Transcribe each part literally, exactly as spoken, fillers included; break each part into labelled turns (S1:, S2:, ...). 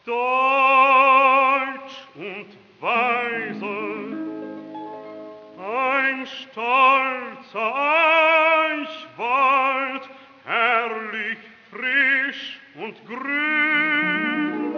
S1: deutsch und weise, ein stolzer Eichwald, herrlich frisch und grün,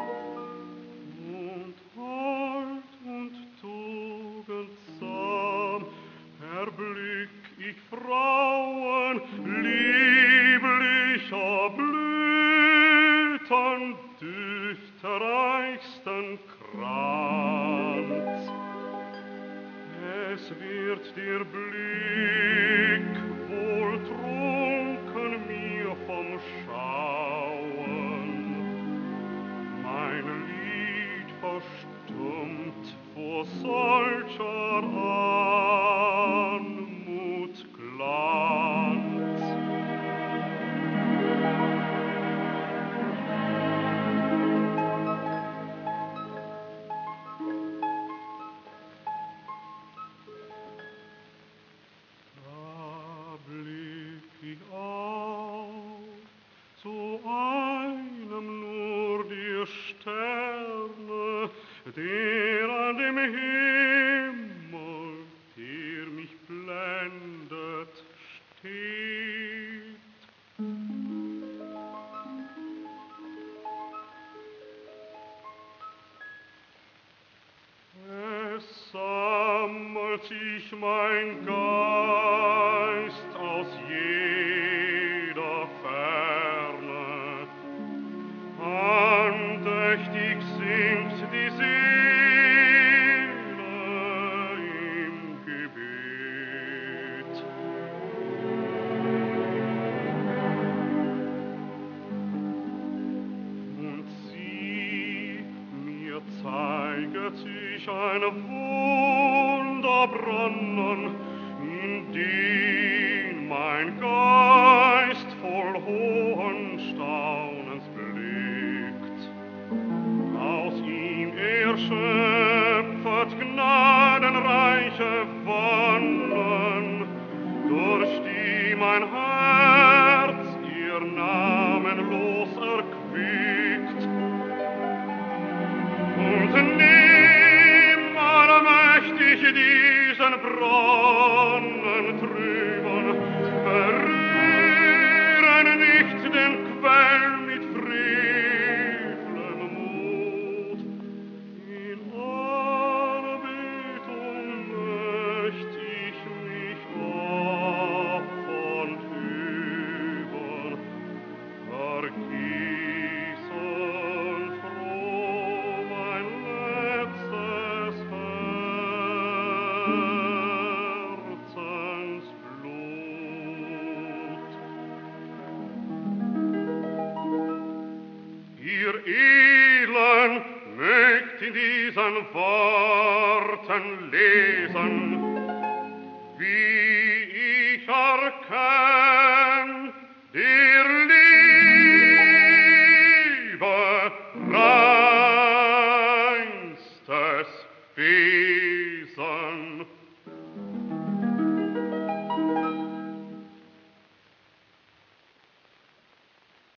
S1: und hold und tugendsam erblick ich Frauen lieblicher Blüten, düchterreichsten Kranz. Es wird der Blick wohl trunken mir vom Schauen, mein Lied verstummt vor solcher Anmut Glanz. Zu einem nur die Sterne, der an dem Himmel, der mich blendet, steht. Es sammelt sich mein Geist aus jeder Ferne, andächtig singt die Seele im Gebet. Und sieh, mir zeiget sich ein Wunderbrunnen, in den mein Geist voll hohen Staunens blickt. Aus ihm er schöpfet gnadenreiche Wonnen, durch die mein Herz ihr namenlos erquickt. Und nimm allmächtig diesen Brunnen trüben, berühren nicht den Quell mit frevelem Mut. In Anbetung möcht ich mich opfern üben, vergießen froh mein letztes Herzensblut. Ihr Edlen mögt in diesen Worten lesen,